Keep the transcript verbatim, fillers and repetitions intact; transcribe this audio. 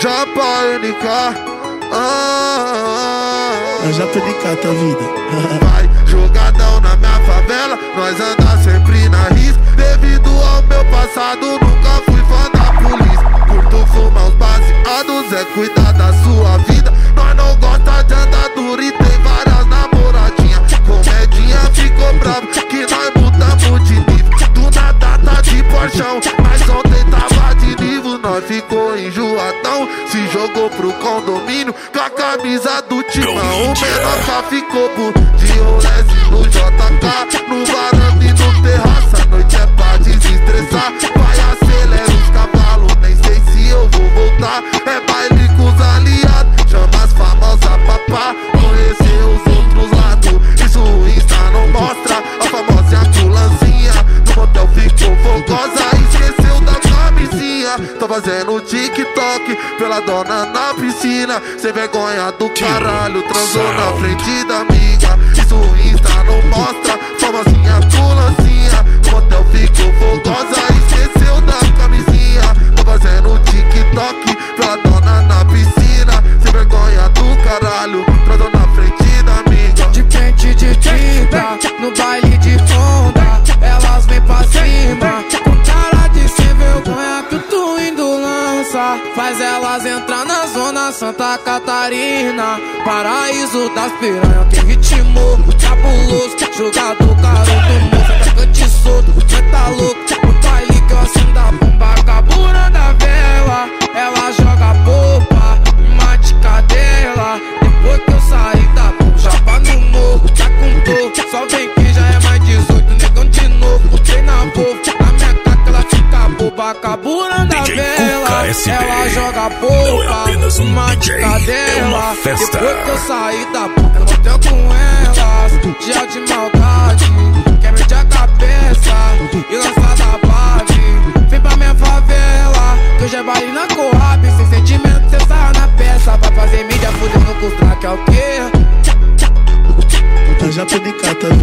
Japa N K. Ah, é Japa N K, tua vida. vai jogadão na minha favela, nós anda sempre na risca. Devido ao meu passado, nunca fui fã da polícia. Curto fumar os baseados, é cuidar da sua vida. Nós não gosta de andar duro e tem várias namoradinhas. Comedinha ficou bravo que nós mudamos de nível. Do nada tá de porchão, mas ontem tava de nível. Nós ficou enjoadão, se jogou pro condomínio com a camisa do Timão. O menor já ficou por de Rolls no J K, no varanda e no terraço. A noite é pra desestressar, vai acelera os cavalos, nem sei se eu vou voltar. É baile com os aliados, chama as famosas papá, conhecer os outros lados. Isso o Insta não mostra, a famosa ambulancinha no motel ficou fogosa, esqueceu da camisinha. Tô fazendo TikTok pela dona na piscina, sem vergonha do caralho, transou na frente da amiga. Isso o Insta não mostra, famosinha ambulância no motel ficou fogosa, esqueceu da camisinha. Tô fazendo TikTok pela dona na piscina, sem vergonha do caralho, transou na frente da amiga. De pente de tinta, no baile de onda, elas vêm pra cima, com cara de sem vergonha que tu indo lança. Faz elas entrar na zona Santa Catarina, paraíso das piranhas, tem ritmo cabuloso, jogador garoto moço, atacante solto, cê tá louco. No baile que eu acendo a bomba, caburando a vela, ela joga popa, uma de cadela. Depois que eu saí da bomba, chapa no morro, tá com dor, só vem que já é mais dezoito, negão de novo, treina povo, na minha caca ela fica boba, caburando a vela, ela joga popa, é uma de cadela. É Depois que eu saí da bomba, eu voltei com elas, dia de maldade, quer meter a cabeça e lançar da base. Vem pra minha favela, que hoje é baile na Coab, sem sentimento cê sai na peça. Vai fazer mídia fudendo com os track, é o quê? É Japa N K, tua vida.